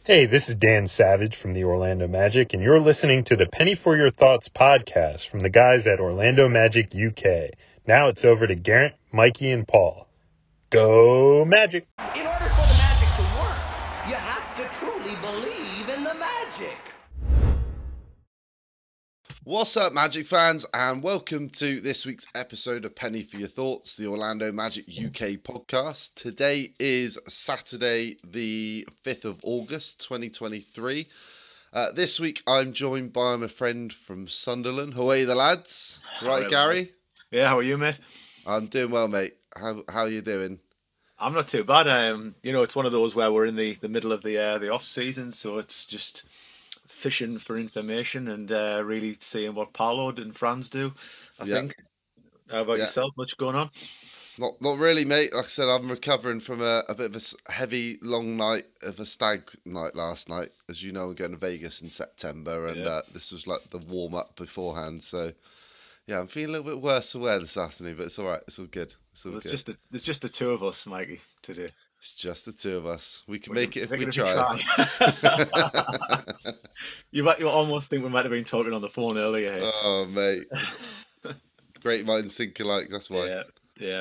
Hey, this is Dan Savage from the Orlando Magic, and you're listening to the Penny for Your Thoughts podcast from the guys at Orlando Magic UK. Now it's over to Garrett, Mikey, and Paul. Go Magic! In order for the magic to work, you have to truly believe in the magic. What's up, Magic fans, and welcome to this week's episode of Penny for Your Thoughts, the Orlando Magic UK podcast. Today is Saturday, the 5th of August, 2023. This week, I'm joined by my friend from Sunderland. How are you, the lads? Right, Gary? Mate. Yeah, how are you, mate? I'm doing well, mate. How are you doing? I'm not too bad. It's one of those where we're in the middle of the off season, so it's just fishing for information and really seeing what Paolo and Franz do. I think. How about yourself? Much going on? Not really, mate. Like I said, I'm recovering from a bit of a heavy, long night of a stag night last night. As you know, I'm going to Vegas in September, and this was like the warm up beforehand. So, yeah, I'm feeling a little bit worse aware this afternoon, but it's all right. It's all good. There's just the two of us, Mikey, today. It's just the two of us. We can make it if we try. You almost think we might have been talking on the phone earlier. Hey? Oh, mate. Great minds think alike, that's why. Yeah.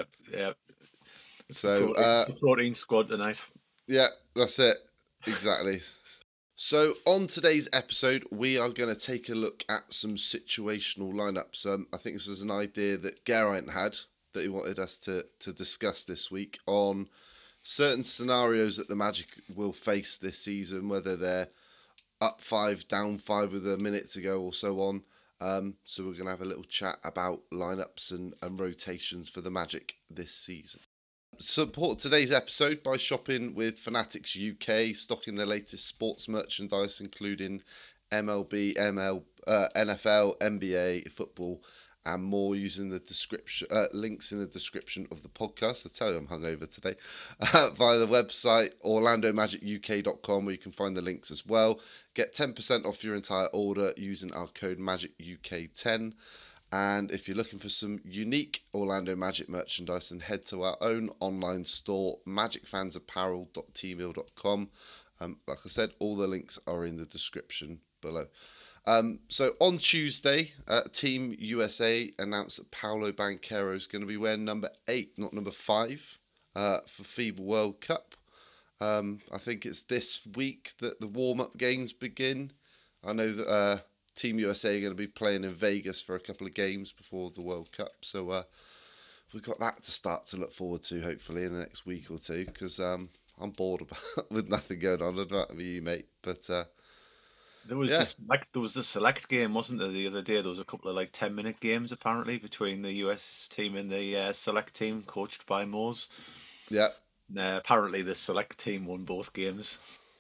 So, the protein squad tonight. Yeah, that's it. Exactly. So, on today's episode, we are going to take a look at some situational lineups. I think this was an idea that Geraint had that he wanted us to discuss this week on certain scenarios that the Magic will face this season, whether they're up 5, down 5 with a minute to go or so on. So we're going to have a little chat about lineups and rotations for the Magic this season. Support today's episode by shopping with Fanatics UK, stocking the latest sports merchandise, including MLB, NFL, NBA, football, and more, using the description links in the description of the podcast. I tell you, I'm hungover today. Via the website orlandomagic.uk.com, where you can find the links as well. Get 10% off your entire order using our code MAGICUK10. And if you're looking for some unique Orlando Magic merchandise, then head to our own online store, magicfansapparel.tmail.com. Like I said, all the links are in the description below. So on Tuesday, Team USA announced that Paolo Banchero is going to be wearing number 8, not number 5, for FIBA World Cup. I think it's this week that the warm-up games begin. I know that Team USA are going to be playing in Vegas for a couple of games before the World Cup. So we've got that to start to look forward to, hopefully, in the next week or two, because I'm bored with nothing going on. I don't know about you, mate, but... There was the select game, wasn't there, the other day? There was a couple of 10-minute games apparently between the US team and the select team, coached by Moores. Yeah. Apparently the select team won both games.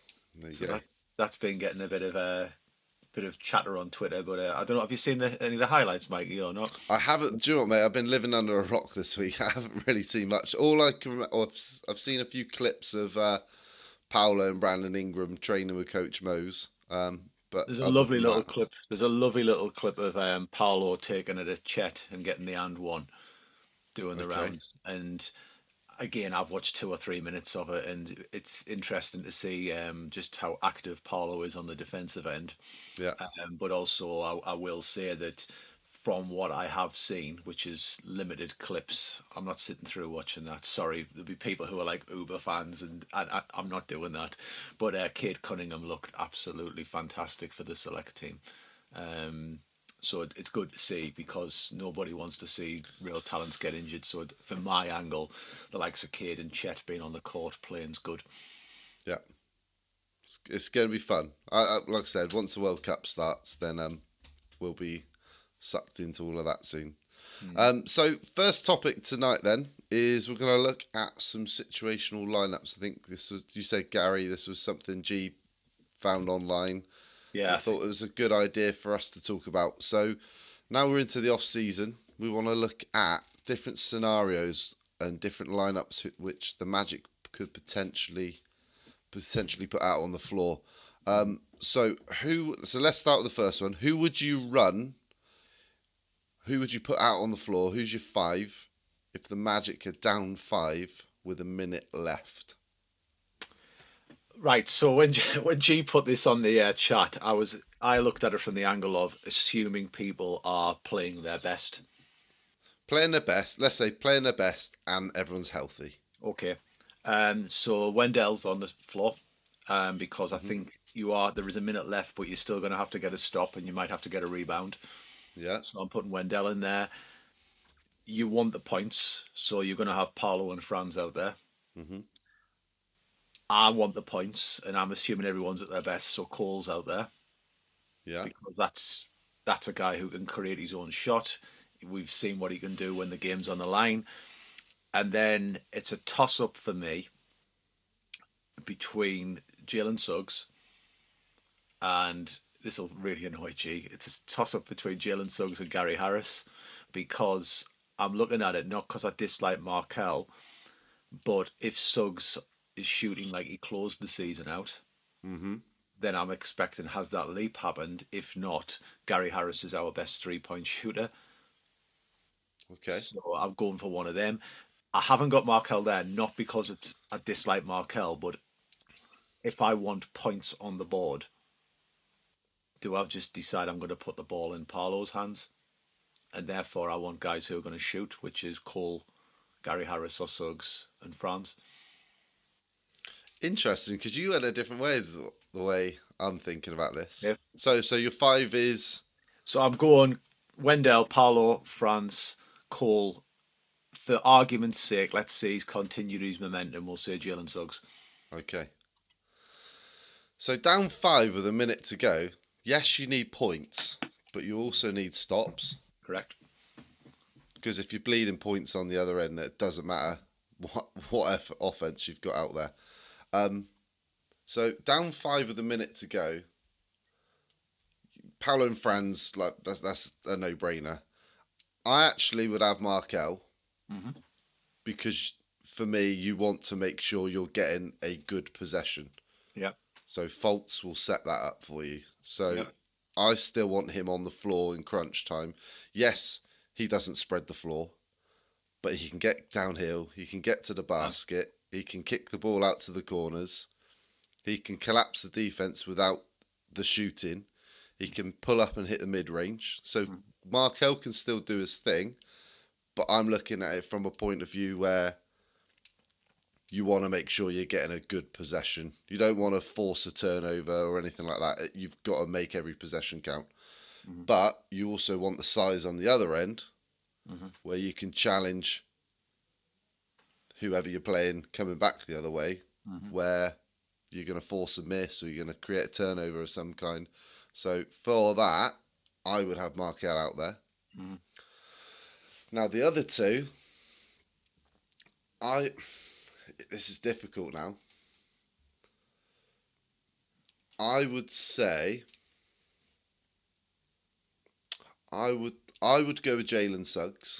That's been getting a bit of chatter on Twitter, but I don't know. Have you seen any of the highlights, Mikey, or not? I haven't. Do you know what, mate? I've been living under a rock this week. I haven't really seen much. All I can, I've seen a few clips of Paolo and Brandon Ingram training with Coach Mose. But there's a lovely little clip. There's a lovely little clip of Paolo taking it at Chet and getting the and one, doing the rounds. And again, I've watched 2 or 3 minutes of it, and it's interesting to see just how active Paolo is on the defensive end. Yeah. But also, I will say that from what I have seen, which is limited clips, I'm not sitting through watching that. Sorry, there'll be people who are like Uber fans, and I'm not doing that. But Cade Cunningham looked absolutely fantastic for the select team. So it's good to see, because nobody wants to see real talents get injured. So from my angle, the likes of Cade and Chet being on the court playing's good. Yeah. It's going to be fun. Like I said, once the World Cup starts, then we'll be sucked into all of that soon. So first topic tonight then is we're going to look at some situational lineups. I think this was, you said, Gary, this was something G found online. Yeah, I thought it was a good idea for us to talk about. So now we're into the off season, we want to look at different scenarios and different lineups which the Magic could potentially put out on the floor. So let's start with the first one. Who would you run? Who would you put out on the floor? Who's your 5 if the Magic are down 5 with a minute left? Right. So when when G put this on the chat, I looked at it from the angle of assuming people are playing their best. Playing their best, let's say playing their best and everyone's healthy. Okay. So Wendell's on the floor, because I think there is a minute left, but you're still going to have to get a stop and you might have to get a rebound. Yeah. So I'm putting Wendell in there. You want the points, so you're going to have Paolo and Franz out there. hmm I want the points, and I'm assuming everyone's at their best, so Cole's out there Yeah. because that's a guy who can create his own shot. We've seen what he can do when the game's on the line. And then it's a toss up for me between Jalen Suggs and this will really annoy G. It's a toss up between Jalen Suggs and Gary Harris because I'm looking at it not because I dislike Markel, but if Suggs is shooting like he closed the season out, hmm then I'm expecting has that leap happened? If not, Gary Harris is our best 3-point shooter. Okay. So I'm going for one of them. I haven't got Markel there, not because I dislike Markel, but if I want points on the board, do I just decide I'm going to put the ball in Paolo's hands? And therefore, I want guys who are going to shoot, which is Cole, Gary Harris, or Suggs, and Franz. Interesting, because you had a different way the way I'm thinking about this. Yeah. So your five is So I'm going Wendell, Paolo, Franz, Cole. For argument's sake, let's say he's continued his momentum. We'll say Jalen Suggs. okay. So down 5 with a minute to go. Yes, you need points, but you also need stops. Correct. Because if you're bleeding points on the other end, it doesn't matter what offense you've got out there. So down 5 with a minute to go. Paolo and Franz, like that's a no-brainer. I actually would have Markel because for me, you want to make sure you're getting a good possession. Yeah. So Fultz will set that up for you. So Yeah. I still want him on the floor in crunch time. Yes, he doesn't spread the floor, but he can get downhill. He can get to the basket. He can kick the ball out to the corners. He can collapse the defense without the shooting. He can pull up and hit the mid-range. So Markel can still do his thing, but I'm looking at it from a point of view where you want to make sure you're getting a good possession. You don't want to force a turnover or anything like that. You've got to make every possession count. But you also want the size on the other end where you can challenge whoever you're playing coming back the other way, where you're going to force a miss or you're going to create a turnover of some kind. So for that, I would have Markel out there. Now the other two, this is difficult now. I would say I would go with Jalen Suggs.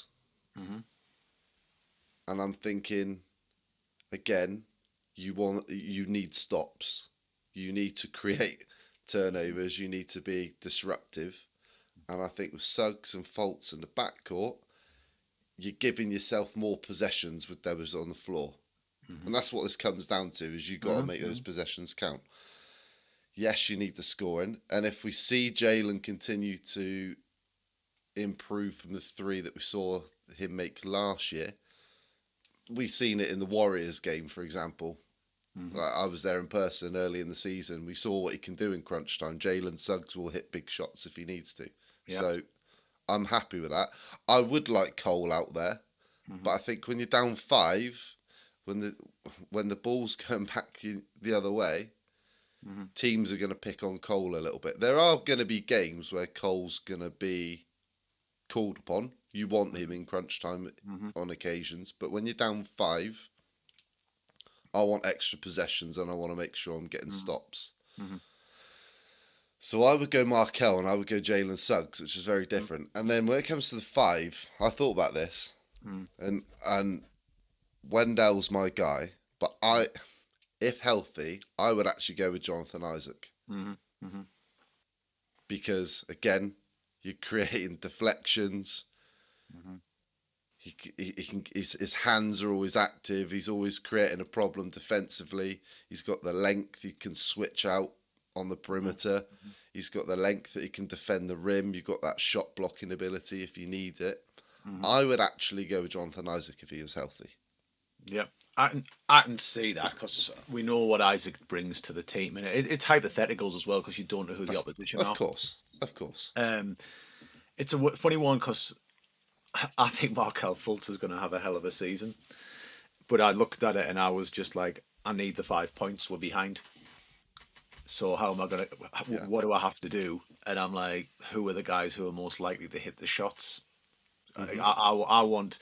And I'm thinking again, you need stops. You need to create turnovers, you need to be disruptive. And I think with Suggs and Fultz in the backcourt, you're giving yourself more possessions with those on the floor. And that's what this comes down to, is you got to make those possessions count. Yes, you need the scoring. And if we see Jalen continue to improve from the 3 that we saw him make last year, we've seen it in the Warriors game, for example. Like, I was there in person early in the season. We saw what he can do in crunch time. Jalen Suggs will hit big shots if he needs to. Yeah. So I'm happy with that. I would like Cole out there, but I think when you're down 5, when the ball's going back the other way, teams are going to pick on Cole a little bit. There are going to be games where Cole's going to be called upon. You want him in crunch time on occasions, but when you're down 5, I want extra possessions and I want to make sure I'm getting stops. So I would go Markel and I would go Jalen Suggs, which is very different. And then when it comes to the 5, I thought about this, and Wendell's my guy, but if healthy, I would actually go with Jonathan Isaac. Because again, you're creating deflections. He can. His hands are always active. He's always creating a problem defensively. He's got the length. He can switch out on the perimeter. He's got the length that he can defend the rim. You've got that shot blocking ability if you need it. I would actually go with Jonathan Isaac if he was healthy. Yeah, I can see that because we know what Isaac brings to the team, and it's hypotheticals as well because you don't know who the opposition are. Of course. It's a funny one because I think Markel Fultz is going to have a hell of a season, but I looked at it and I was just like, I need the 5 points. We're behind. So how am I going to? What do I have to do? And I'm like, who are the guys who are most likely to hit the shots? I want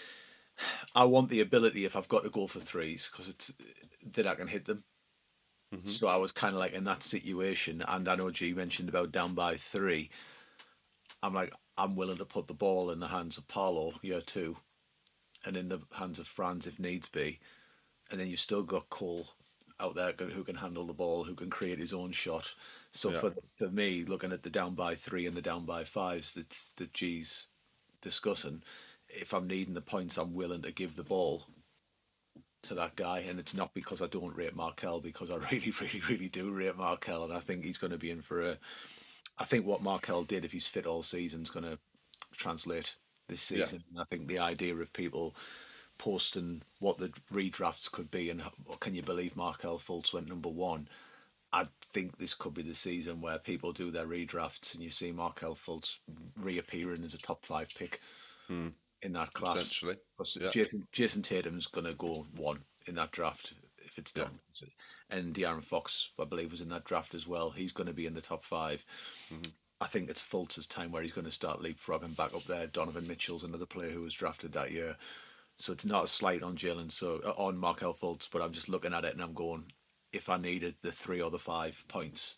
the ability if I've got to go for threes because it's that I can hit them. So I was kind of like in that situation, and I know G mentioned about down by 3. I'm like, I'm willing to put the ball in the hands of Paolo year 2, and in the hands of Franz if needs be, and then you've still got Cole out there who can handle the ball, who can create his own shot. So for me, looking at the down by 3 and the down by 5s that G's discussing, if I'm needing the points, I'm willing to give the ball to that guy, and it's not because I don't rate Markel, because I really do rate Markel, and I think he's going to be in for a. I think what Markel did, if he's fit all season, is going to translate this season. And I think the idea of people posting what the redrafts could be and can you believe Markel Fultz went number 1. I think this could be the season where people do their redrafts and you see Markel Fultz reappearing as a top 5 pick in that class. Essentially. Jason Tatum's going to go 1 in that draft if it's done. And De'Aaron Fox, I believe, was in that draft as well. He's going to be in the top 5. I think it's Fultz's time where he's going to start leapfrogging back up there. Donovan Mitchell's another player who was drafted that year. So it's not a slight on on Markel Fultz, but I'm just looking at it and I'm going, if I needed the 3 or the 5 points,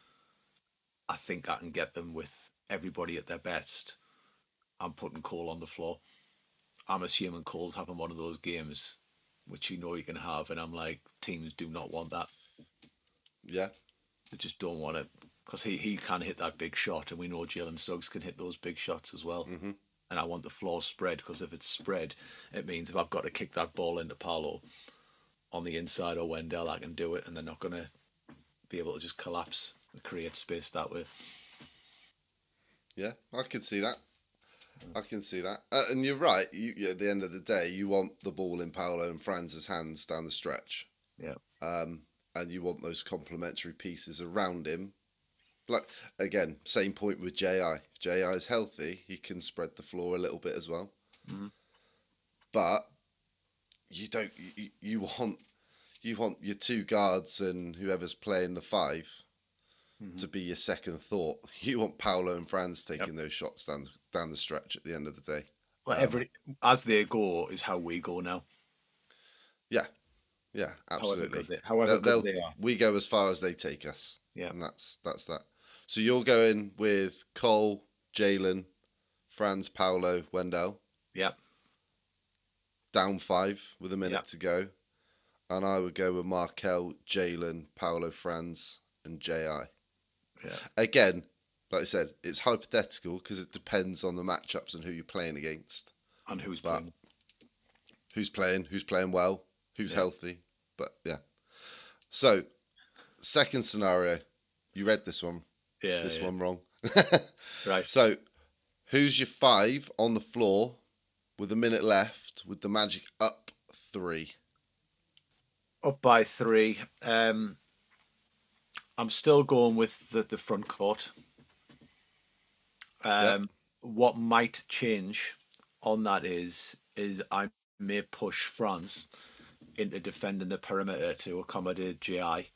I think I can get them with everybody at their best. I'm putting Cole on the floor. I'm assuming Cole's having one of those games, which you know you can have, and I'm like, teams do not want that. Yeah. They just don't want it because he can hit that big shot, and we know Jalen Suggs can hit those big shots as well. And I want the floor spread because if it's spread, it means if I've got to kick that ball into Paolo on the inside or Wendell, I can do it, and they're not going to be able to just collapse and create space that way. Yeah, I can see that. And you're right. At the end of the day, you want the ball in Paolo and Franz's hands down the stretch. Yeah. And you want those complementary pieces around him. Like, again, same point with J.I. If J.I. is healthy, he can spread the floor a little bit as well. But you don't. You want your 2 guards and whoever's playing the 5 to be your second thought. You want Paolo and Franz taking those shots down the stretch at the end of the day. Well, as they go is how we go now. Yeah, absolutely. However good they are. We go as far as they take us. Yeah. And that's that. So you're going with Cole, Jalen, Franz, Paolo, Wendell. Yeah. Down 5 with a minute to go. And I would go with Markel, Jalen, Paolo, Franz, and J.I. Yeah. Again, like I said, it's hypothetical because it depends on the matchups and who you're playing against. And who's playing. Who's playing well, who's healthy. But yeah. So, second scenario. You read this one. This one wrong. Right. So, who's your 5 on the floor with a minute left with the Magic up 3? Up by 3. I'm still going with the front court. What might change on that is I may push Franz into defending the perimeter to accommodate J.I.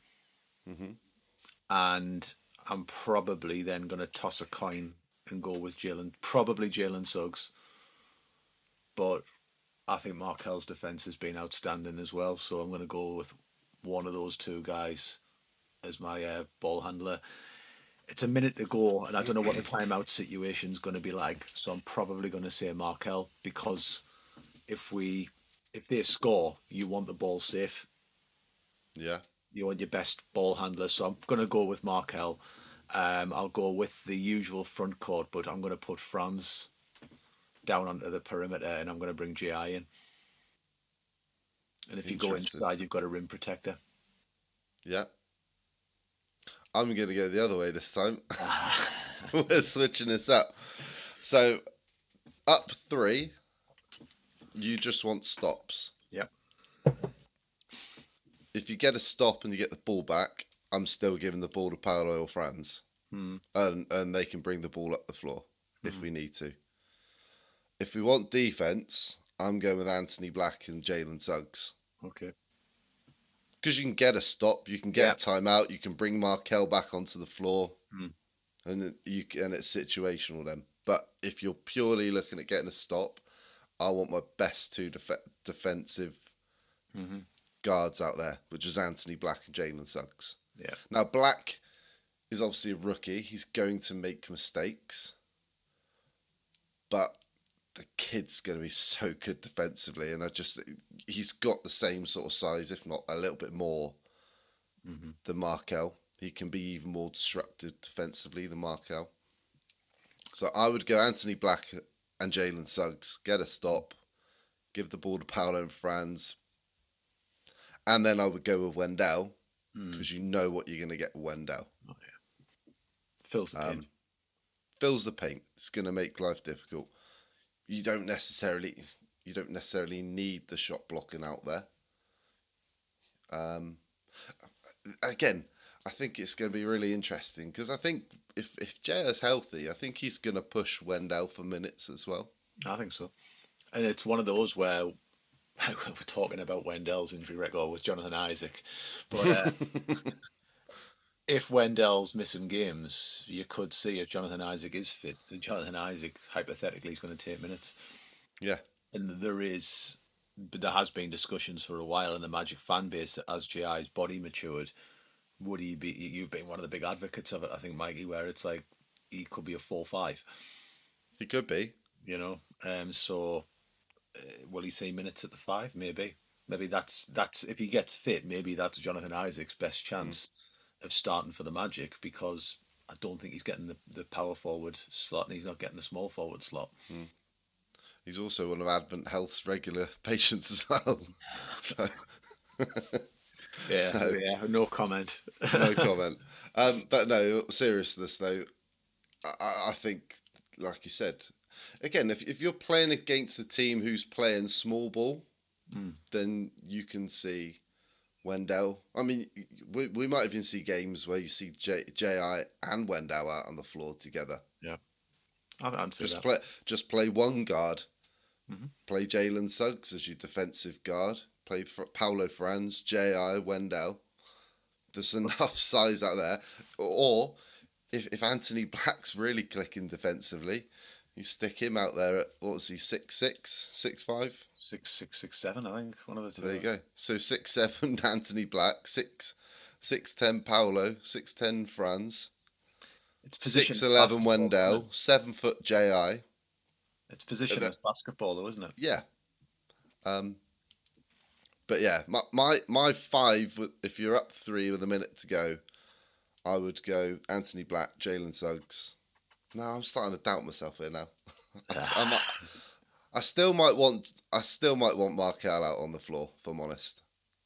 And I'm probably then going to toss a coin and go with Jalen Suggs. But I think Markel's defense has been outstanding as well, so I'm going to go with one of those 2 guys as my ball handler. It's a minute to go, and I don't know what the timeout situation is going to be like, so I'm probably going to say Markel because if they score, you want the ball safe. Yeah. You want your best ball handler, so I'm going to go with Markel. I'll go with the usual front court, but I'm going to put Franz down onto the perimeter, and I'm going to bring GI in. And if you go Interesting. inside, you've got a rim protector. Yeah. I'm going to go the other way this time. We're switching this up. So, up 3, you just want stops. Yep. If you get a stop and you get the ball back, I'm still giving the ball to Paolo or Franz. And they can bring the ball up the floor if we need to. If we want defense, I'm going with Anthony Black and Jalen Suggs. Okay. Because you can get a stop, you can get a timeout, you can bring Markel back onto the floor, and it's situational then. But if you're purely looking at getting a stop, I want my best 2 defensive guards out there, which is Anthony Black and Jalen Suggs. Yeah. Now, Black is obviously a rookie. He's going to make mistakes. But the kid's going to be so good defensively. And he's got the same sort of size, if not a little bit more, than Markel. He can be even more disruptive defensively than Markel. So I would go Anthony Black and Jalen Suggs, get a stop, give the ball to Paolo and Franz. And then I would go with Wendell, because you know what you're going to get with Wendell. Oh, yeah. Fills the paint. Fills the paint. It's going to make life difficult. You don't necessarily need the shot blocking out there. Again, I think it's going to be really interesting because I think if JR's healthy, I think he's going to push Wendell for minutes as well. I think so. And it's one of those where we're talking about Wendell's injury record with Jonathan Isaac. But if Wendell's missing games, you could see if Jonathan Isaac is fit, then Jonathan Isaac hypothetically is going to take minutes. Yeah. And there has been discussions for a while in the Magic fan base that as JI's body matured, would he be, you've been one of the big advocates of it, I think, Mikey, where it's like he could be a 4-5. He could be. So will he see minutes at the 5? Maybe that's if he gets fit, maybe that's Jonathan Isaac's best chance of starting for the Magic, because I don't think he's getting the power forward slot and he's not getting the small forward slot. He's also one of Advent Health's regular patients as well. So no comment. No comment. But no, seriousness though, I think, like you said, again, if you're playing against a team who's playing small ball, then you can see Wendell. I mean, we might even see games where you see J.I. and Wendell out on the floor together. Yeah, I'd say just play one guard. Play Jalen Suggs as your defensive guard. Play Paolo Franz, J.I., Wendell. There's enough size out there. Or if Anthony Black's really clicking defensively, you stick him out there at, what was he, 6'6", 6'5"? 6'7", I think. One of the two. There you go. So 6'7" Anthony Black, 6'10" Paolo, 6'10" Franz, 6'11" Wendell, 7 foot J.I. It's position as basketball, though, isn't it? Yeah. But yeah, my 5, if you're up 3 with a minute to go, I would go Anthony Black, Jalen Suggs. No, I'm starting to doubt myself here now. I still might want Markel out on the floor, if I'm honest.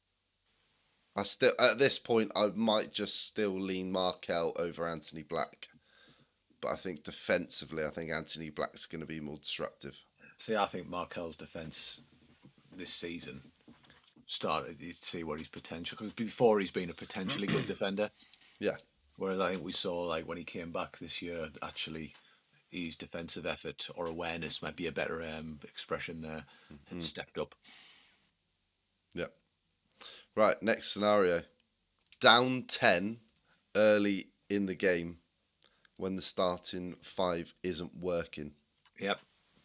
At this point, I might just still lean Markel over Anthony Black. But I think defensively, Anthony Black's going to be more disruptive. See, I think Markel's defence this season started to see what his potential, because before he's been a potentially good defender. Yeah. Whereas I think we saw, like, when he came back this year, actually his defensive effort or awareness might be a better expression there, had stepped up. Yep. Right, next scenario. Down 10 early in the game when the starting 5 isn't working. Yep.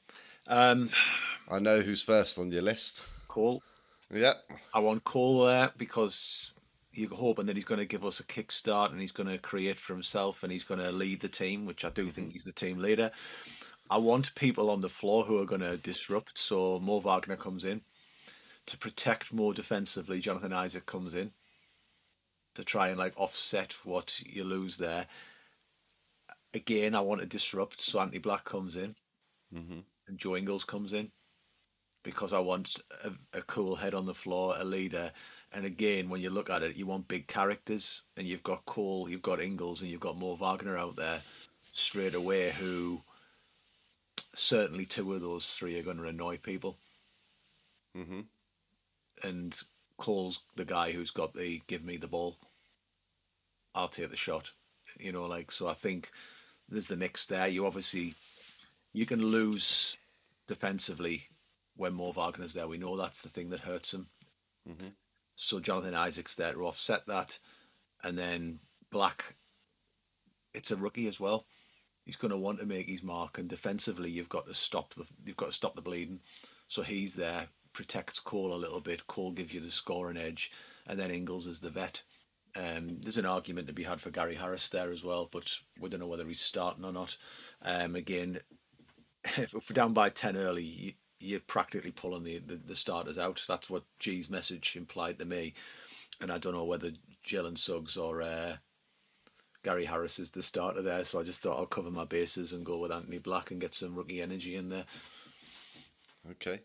I know who's first on your list. Cole. Yep. I want Cole there because you're hoping that he's going to give us a kickstart and he's going to create for himself and he's going to lead the team, which I do think he's the team leader. I want people on the floor who are going to disrupt. So Mo Wagner comes in to protect more defensively. Jonathan Isaac comes in to try and offset what you lose there. Again, I want to disrupt. So Anthony Black comes in. and Joe Ingles comes in, because I want a cool head on the floor, a leader. And again, when you look at it, you want big characters, and you've got Cole, you've got Ingles, and you've got Mo Wagner out there straight away, who certainly two of those three are going to annoy people. Mm-hmm. And Cole's the guy who's got the give me the ball, I'll take the shot. So I think there's the mix there. You can lose defensively when Mo Wagner's there. We know that's the thing that hurts him. Mm-hmm. So Jonathan Isaac's there to offset that. And then Black, it's a rookie as well. He's going to want to make his mark, and defensively you've got to stop the bleeding. So he's there, protects Cole a little bit. Cole gives you the scoring edge, and then Ingles is the vet. There's an argument to be had for Gary Harris there as well, but we don't know whether he's starting or not. Again, if we're down by 10 early, you're practically pulling the starters out. That's what G's message implied to me. And I don't know whether Jalen Suggs or Gary Harris is the starter there. So I just thought I'll cover my bases and go with Anthony Black and get some rookie energy in there. Okay.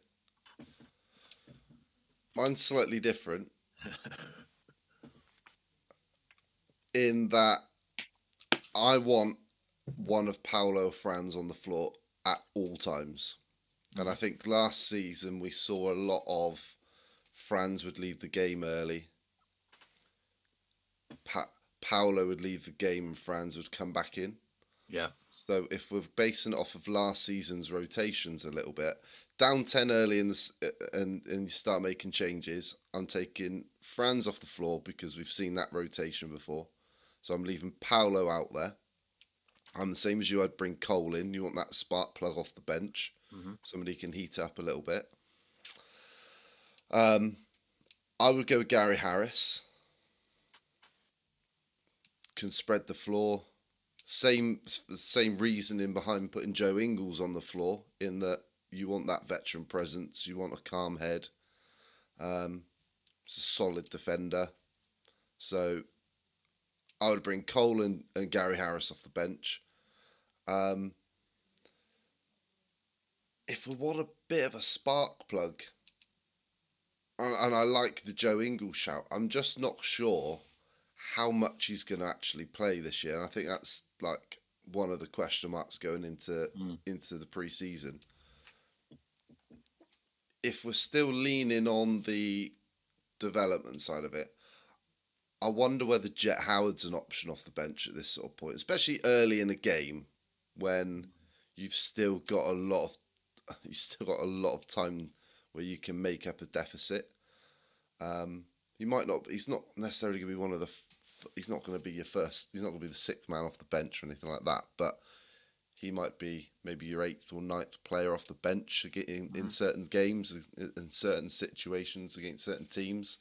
Mine's slightly different. In that I want one of Paulo Franz on the floor at all times. And I think last season we saw a lot of Franz would leave the game early. Paulo would leave the game and Franz would come back in. Yeah. So if we're basing it off of last season's rotations a little bit, down 10 early and you start making changes, I'm taking Franz off the floor because we've seen that rotation before. So I'm leaving Paulo out there. I'm the same as you. I'd bring Cole in. You want that spark plug off the bench. Mm-hmm. Somebody can heat up a little bit. I would go with Gary Harris. Can spread the floor. Same reasoning behind putting Joe Ingles on the floor, in that you want that veteran presence. You want a calm head. It's a solid defender. So I would bring Cole and Gary Harris off the bench. If we want a bit of a spark plug, and I like the Joe Ingles shout, I'm just not sure how much he's going to actually play this year. And I think that's like one of the question marks going into the pre-season. If we're still leaning on the development side of it, I wonder whether Jet Howard's an option off the bench at this sort of point, especially early in a game when you've still got a lot of time where you can make up a deficit. He's not necessarily going to be one of the. He's not going to be your first. He's not going to be the sixth man off the bench or anything like that. But he might be maybe your eighth or ninth player off the bench in certain games, in certain situations against certain teams.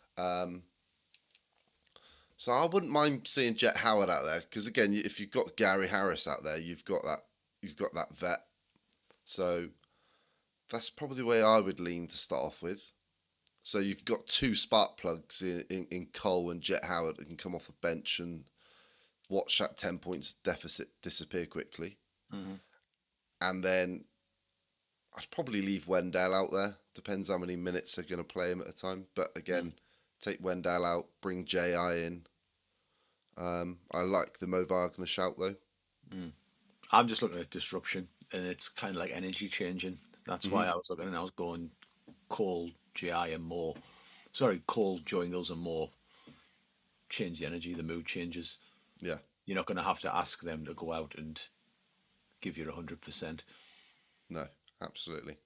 So I wouldn't mind seeing Jet Howard out there, because again, if you've got Gary Harris out there, you've got that vet. So that's probably the way I would lean to start off with. So you've got two spark plugs in Cole and Jet Howard that can come off the bench and watch that 10 points deficit disappear quickly. Mm-hmm. And then I'd probably leave Wendell out there. Depends how many minutes they're going to play him at a time. But again, take Wendell out, bring J.I. in. I like the Mo Wagner shout though. I'm just looking at disruption, and it's kind of like energy changing. That's why I was looking, and I was going Cole, J.I. and Mo. Sorry, Cole, Joe Ingles and Mo. Change the energy, the mood changes. Yeah. You're not going to have to ask them to go out and give you 100%. No, absolutely.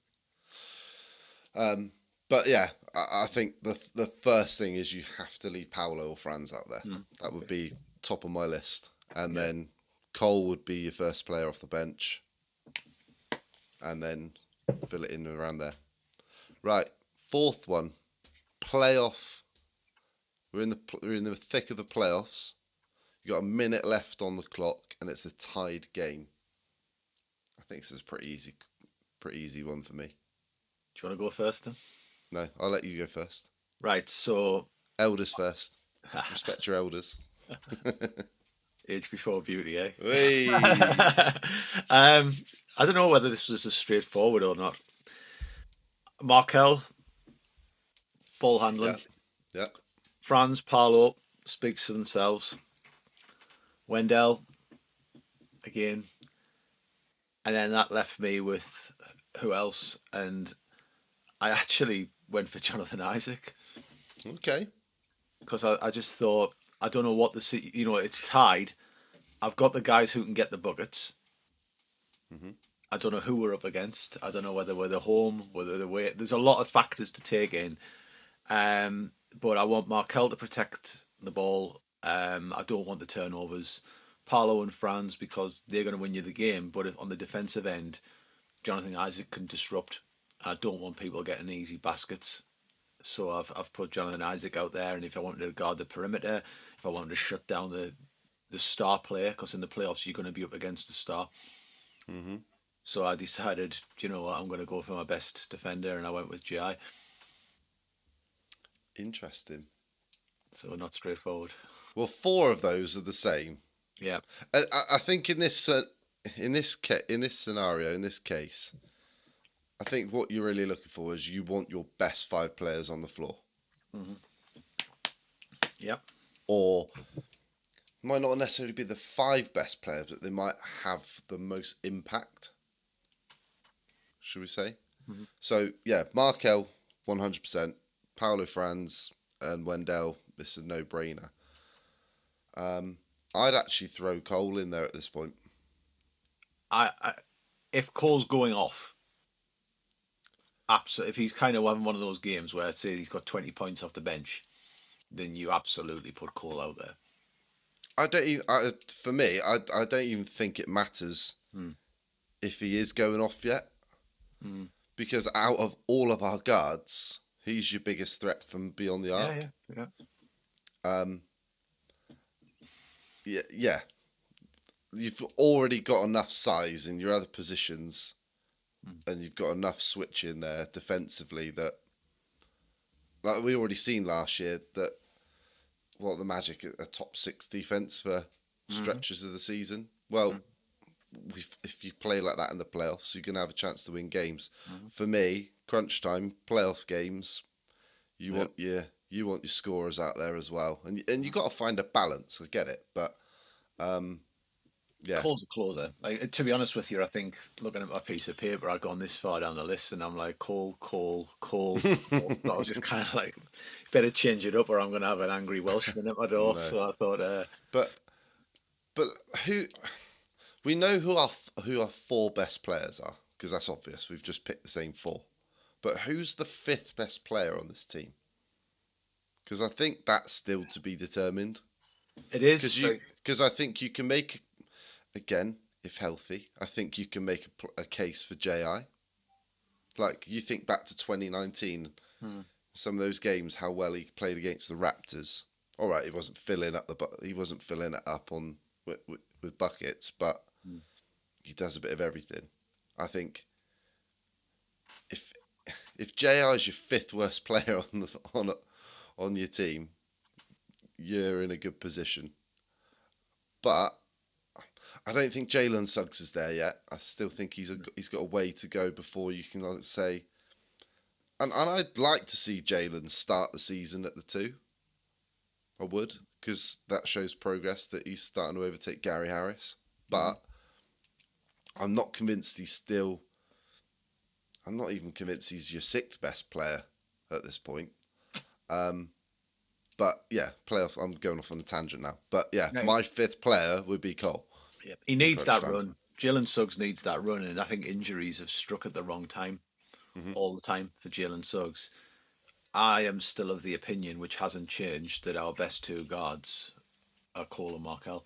But yeah, I think the first thing is you have to leave Paulo or Franz out there. That would be top of my list. And then Cole would be your first player off the bench. And then fill it in around there. Right, fourth one, playoff. We're in the thick of the playoffs. You got a minute left on the clock, and it's a tied game. I think this is a pretty easy one for me. Do you want to go first then? No, I'll let you go first. Right, so elders first. Respect your elders. Age before beauty, eh? I don't know whether this was as straightforward or not. Markel, ball Yeah, handling. yeah. Franz, Paolo speaks for themselves. Wendell, again. And then that left me with who else? And I actually went for Jonathan Isaac Okay. because I just thought, I don't know what it's tied. I've got the guys who can get the buckets. Hmm. I don't know who we're up against. I don't know whether we're the home, whether the way. There's a lot of factors to take in. But I want Markel to protect the ball. I don't want the turnovers. Paolo and Franz because they're going to win you the game. But if on the defensive end, Jonathan Isaac can disrupt. I don't want people getting easy baskets. So I've put Jonathan Isaac out there, and if I wanted to guard the perimeter, if I wanted to shut down the star player, because in the playoffs you're going to be up against the star. Hmm. So I decided, you know what, I'm going to go for my best defender, and I went with GI. Interesting. So not straightforward. Well, four of those are the same. Yeah. I think in this scenario, in this case, I think what you're really looking for is you want your best five players on the floor, Hmm. Yep. or might not necessarily be the five best players, but they might have the most impact. Should we say? Hmm. So yeah, Markel, 100%. Paulo Franz and Wendell, this is a no-brainer. I'd actually throw Cole in there at this point. If Cole's going off, absolutely. If he's kind of having one of those games where, say, he's got 20 points off the bench, then you absolutely put Cole out there. I don't even, for me, I don't even think it matters if he is going off yet, because out of all of our guards, he's your biggest threat from beyond the arc. Yeah. Yeah. You've already got enough size in your other positions, and you've got enough switch in there defensively that, like we already seen last year, that the Magic a top 6 defense for stretches of the season. Well, if you play like that in the playoffs, you're gonna have a chance to win games. For me, crunch time playoff games, you want your scorers out there as well, and you got to find a balance. I get it, but yeah. Cole's a closer. Like, to be honest with you, I think looking at my piece of paper, I'd gone this far down the list, and I'm like Cole, Cole, Cole. Cole. But I was just kind of like, better change it up, or I'm going to have an angry Welshman at my door. No. So I thought, But who we know who our four best players are, because that's obvious. We've just picked the same four. But who's the fifth best player on this team? Because I think that's still to be determined. it is. Because I think you can make, again, if healthy, I think you can make a case for JI. Like, you think back to 2019, some of those games, how well he played against the Raptors. All right, he wasn't filling it up on with buckets, but he does a bit of everything. I think if JI is your fifth worst player on your team, you're in a good position. But I don't think Jalen Suggs is there yet. I still think he's got a way to go before you can say. And I'd like to see Jalen start the season at the 2. I would, because that shows progress that he's starting to overtake Gary Harris. But I'm not convinced I'm not even convinced he's your 6th best player at this point. But yeah, playoff. I'm going off on a tangent now. But yeah, my 5th player would be Cole. Yeah, he needs that run. Jalen Suggs needs that run, and I think injuries have struck at the wrong time, all the time for Jalen Suggs. I am still of the opinion, which hasn't changed, that our best 2 guards are Cole and Markel.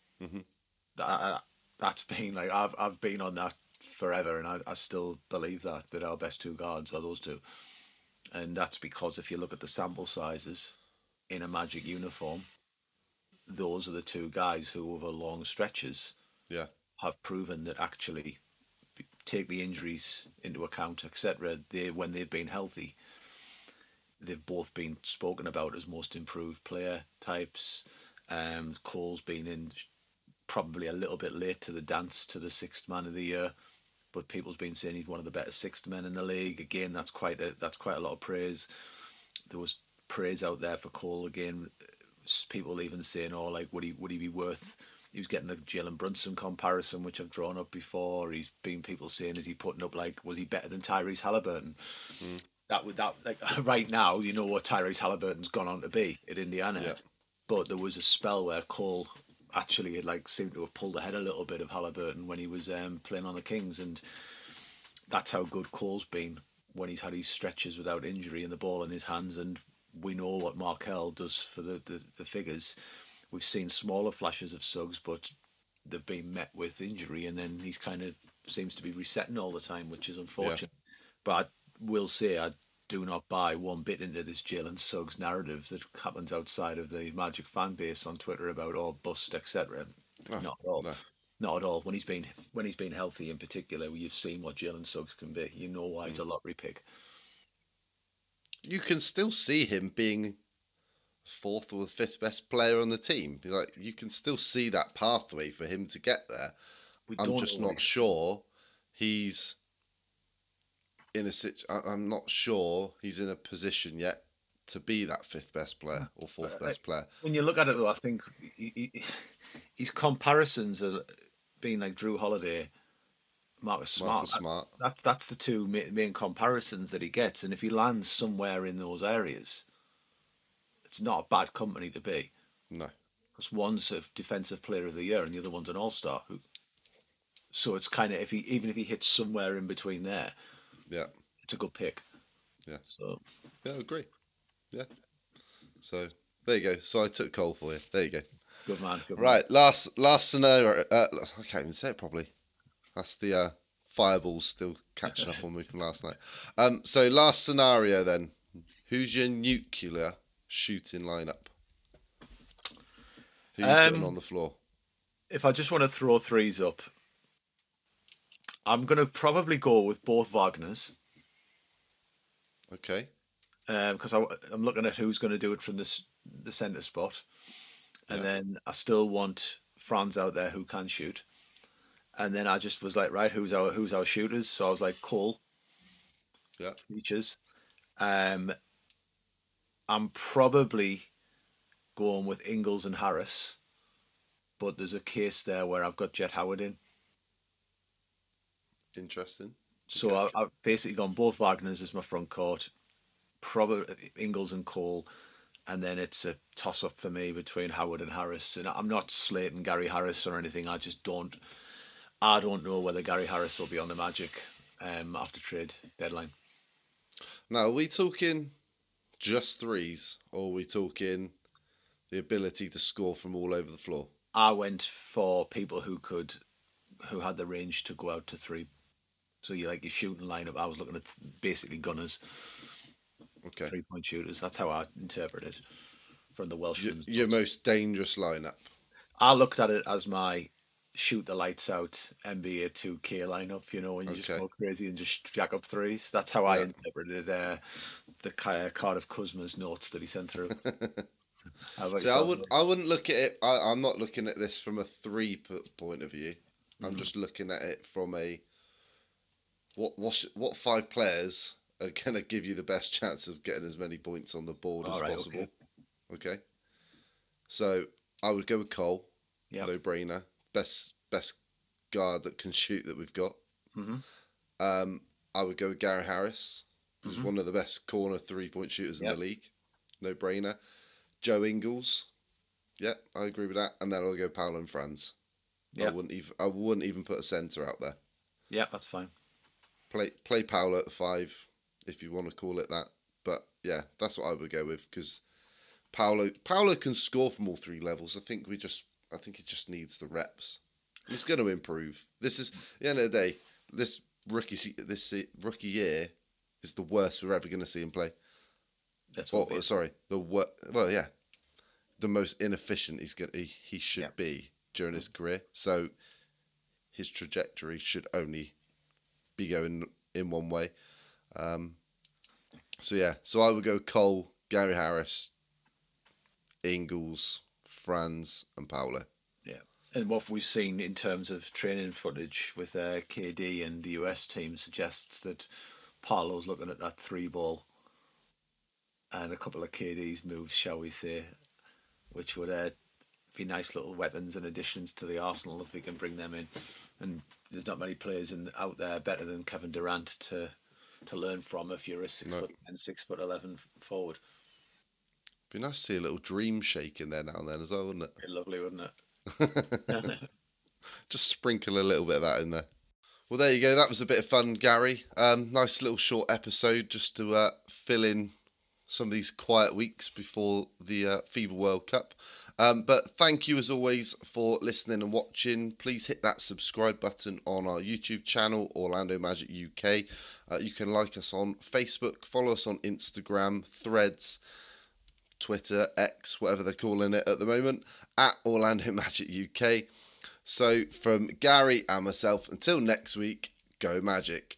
That's been like I've been on that forever, and I still believe that our best 2 guards are those 2, and that's because if you look at the sample sizes in a Magic uniform, those are the 2 guys who, over long stretches, have proven that actually take the injuries into account, etc. When they've been healthy, they've both been spoken about as most improved player types. Cole's been in probably a little bit late to the dance to the 6th man of the year. but people's been saying he's one of the better sixth men in the league. Again, that's quite a lot of praise. There was praise out there for Cole again. People even saying, "Oh, like would he be worth?" He was getting the Jalen Brunson comparison, which I've drawn up before. He's been people saying, "Is he putting up like was he better than Tyrese Halliburton?" That like right now, you know what Tyrese Halliburton's gone on to be at Indiana, Yeah. but there was a spell where Cole actually had like seemed to have pulled ahead a little bit of Halliburton when he was playing on the Kings, and that's how good Cole's been when he's had his stretches without injury and the ball in his hands. And we know what Markel does for the figures. We've seen smaller flashes of Suggs, but they've been met with injury, and then he's kind of seems to be resetting all the time, which is unfortunate. But I will say I do not buy one bit into this Jalen Suggs narrative that happens outside of the Magic fan base on Twitter about all bust, etc. No, Not at all. no. Not at all. When he's been healthy, in particular, you've seen what Jalen Suggs can be. You know why he's a lottery pick. You can still see him being fourth or fifth best player on the team. Like you can still see that pathway for him to get there. I'm just not sure he's I'm not sure he's in a position yet to be that fifth best player or fourth best player. When you look at it, though, I think his comparisons are being like Drew Holiday, Marcus Smart. That's the two main comparisons that he gets, and if he lands somewhere in those areas, it's not a bad company to be. No. Because one's a defensive player of the year and the other one's an all-star. So it's kind of even if he hits somewhere in between there, Yeah. it's a good pick. Yeah. So yeah, I agree. Yeah. So there you go. So I took Cole for you. There you go. Good man. Right. Last scenario. I can't even say it properly. That's the fireballs still catching up on me from last night. So last scenario then. Who's your nuclear shooting lineup? Who are you putting on the floor? If I just want to throw threes up, I'm going to probably go with both Wagners. Okay. Because I'm looking at who's going to do it from the centre spot. And then I still want Franz out there who can shoot. And then I just was like, right, who's our shooters? So I was like, Cole. Yeah. Features. I'm probably going with Ingles and Harris. But there's a case there where I've got Jet Howard in. Interesting. So Okay. I've basically gone both Wagners as my front court. Probably Ingles and Cole. And then it's a toss-up for me between Howard and Harris. And I'm not slating Gary Harris or anything. I don't know whether Gary Harris will be on the Magic after trade deadline. Now, are we talking just threes, or are we talking the ability to score from all over the floor? I went for people who had the range to go out to three. So you like your shooting lineup. I was looking at basically gunners, Okay. 3-point shooters. That's how I interpreted from the Welshman's. Your most dangerous lineup. I looked at it as my shoot the lights out NBA 2K lineup, when you just go crazy and just jack up threes. That's how I interpreted the Cardiff Kuzma's notes that he sent through. See, I wouldn't look at it. I'm not looking at this from a three point of view. I'm just looking at it from a what five players are gonna give you the best chance of getting as many points on the board as possible. Okay. So I would go with Cole. Yeah. No brainer. Best guard that can shoot that we've got. I would go with Gary Harris, who's one of the best corner 3-point shooters in the league. No brainer. Joe Ingles. Yeah, I agree with that. And then I'll go Paolo and Franz. Yeah. I wouldn't even put a centre out there. Yeah, that's fine. Play Paolo at the 5, if you want to call it that. But yeah, that's what I would go with, because Paolo can score from all three levels. I think he just needs the reps. He's going to improve. This is, at the end of the day, this rookie year is the worst we're ever going to see him play. The most inefficient he should be during his career. So his trajectory should only be going in one way. So I would go Cole, Gary Harris, Ingles, Franz, and Paolo. Yeah. And what we've seen in terms of training footage with KD and the US team suggests that Paolo's looking at that three ball and a couple of KD's moves, shall we say, which would be nice little weapons and additions to the arsenal if we can bring them in. And there's not many players out there better than Kevin Durant to learn from if you're a 6'10", 6'11" forward. Be nice to see a little dream shake in there now and then as well, wouldn't it? Be lovely, wouldn't it? Just sprinkle a little bit of that in there. Well, there you go. That was a bit of fun, Gary. Nice little short episode just to fill in some of these quiet weeks before the FIBA World Cup. But thank you as always for listening and watching. Please hit that subscribe button on our YouTube channel, Orlando Magic UK. You can like us on Facebook, follow us on Instagram, Threads, Twitter, X, whatever they're calling it at the moment, at Orlando Magic UK. So from Gary and myself, until next week, go Magic.